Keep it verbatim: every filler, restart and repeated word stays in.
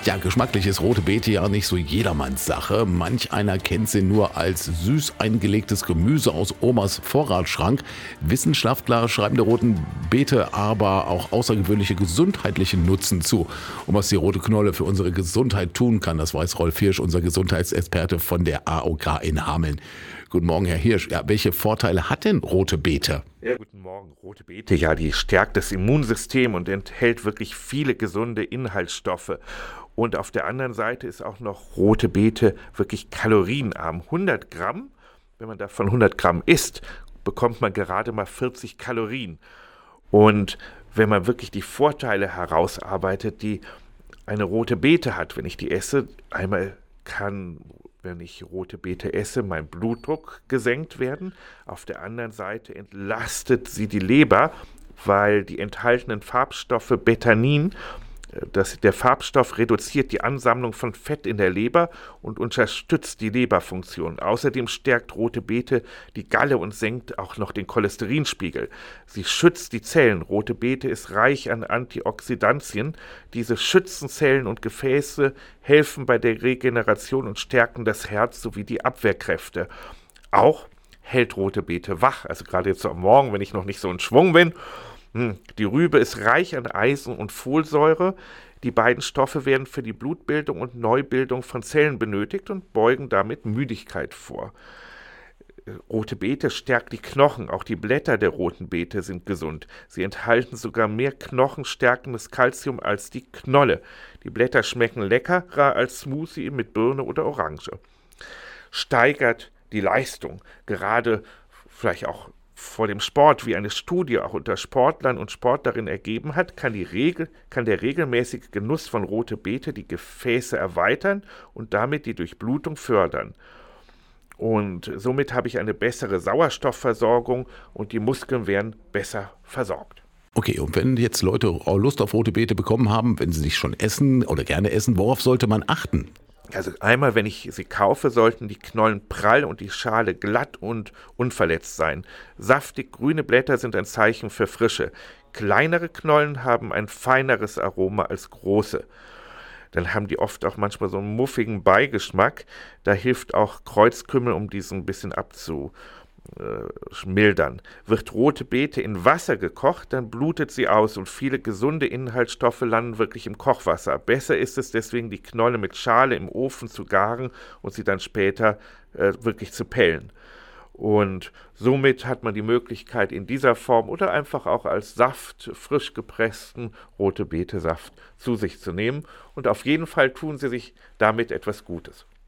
Ja, geschmacklich ist rote Beete ja nicht so jedermanns Sache. Manch einer kennt sie nur als süß eingelegtes Gemüse aus Omas Vorratsschrank. Wissenschaftler schreiben der roten Beete aber auch außergewöhnliche gesundheitliche Nutzen zu. Und was die rote Knolle für unsere Gesundheit tun kann, das weiß Rolf Hirsch, unser Gesundheitsexperte von der A O K in Hameln. Guten Morgen, Herr Hirsch. Ja, welche Vorteile hat denn rote Beete? Ja, guten Morgen. Rote Beete, ja, die stärkt das Immunsystem und enthält wirklich viele gesunde Inhaltsstoffe. Und auf der anderen Seite ist auch noch rote Beete wirklich kalorienarm. hundert Gramm, wenn man davon hundert Gramm isst, bekommt man gerade mal vierzig Kalorien. Und wenn man wirklich die Vorteile herausarbeitet, die eine rote Beete hat, wenn ich die esse, einmal kann, wenn ich rote Beete esse, mein Blutdruck gesenkt werden. Auf der anderen Seite entlastet sie die Leber, weil die enthaltenen Farbstoffe Betanin, Das, der Farbstoff reduziert die Ansammlung von Fett in der Leber und unterstützt die Leberfunktion. Außerdem stärkt rote Beete die Galle und senkt auch noch den Cholesterinspiegel. Sie schützt die Zellen. Rote Beete ist reich an Antioxidantien. Diese schützen Zellen und Gefäße, helfen bei der Regeneration und stärken das Herz sowie die Abwehrkräfte. Auch hält rote Beete wach. Also gerade jetzt am Morgen, wenn ich noch nicht so in Schwung bin. Die Rübe ist reich an Eisen und Folsäure. Die beiden Stoffe werden für die Blutbildung und Neubildung von Zellen benötigt und beugen damit Müdigkeit vor. Rote Beete stärkt die Knochen. Auch die Blätter der roten Beete sind gesund. Sie enthalten sogar mehr knochenstärkendes Kalzium als die Knolle. Die Blätter schmecken leckerer als Smoothie mit Birne oder Orange. Steigert die Leistung. Gerade vielleicht auch vor dem Sport, wie eine Studie auch unter Sportlern und Sportlerinnen ergeben hat, kann, die Regel, kann der regelmäßige Genuss von rote Beete die Gefäße erweitern und damit die Durchblutung fördern. Und somit habe ich eine bessere Sauerstoffversorgung und die Muskeln werden besser versorgt. Okay, und wenn jetzt Leute Lust auf rote Beete bekommen haben, wenn sie sich schon essen oder gerne essen, worauf sollte man achten? Also einmal, wenn ich sie kaufe, sollten die Knollen prall und die Schale glatt und unverletzt sein. Saftig grüne Blätter sind ein Zeichen für Frische. Kleinere Knollen haben ein feineres Aroma als große. Dann haben die oft auch manchmal so einen muffigen Beigeschmack. Da hilft auch Kreuzkümmel, um diesen ein bisschen abzu Äh, mildern. Wird rote Beete in Wasser gekocht, dann blutet sie aus und viele gesunde Inhaltsstoffe landen wirklich im Kochwasser. Besser ist es deswegen, die Knolle mit Schale im Ofen zu garen und sie dann später äh, wirklich zu pellen. Und somit hat man die Möglichkeit, in dieser Form oder einfach auch als Saft, frisch gepressten rote Beete Saft zu sich zu nehmen. Und auf jeden Fall tun sie sich damit etwas Gutes.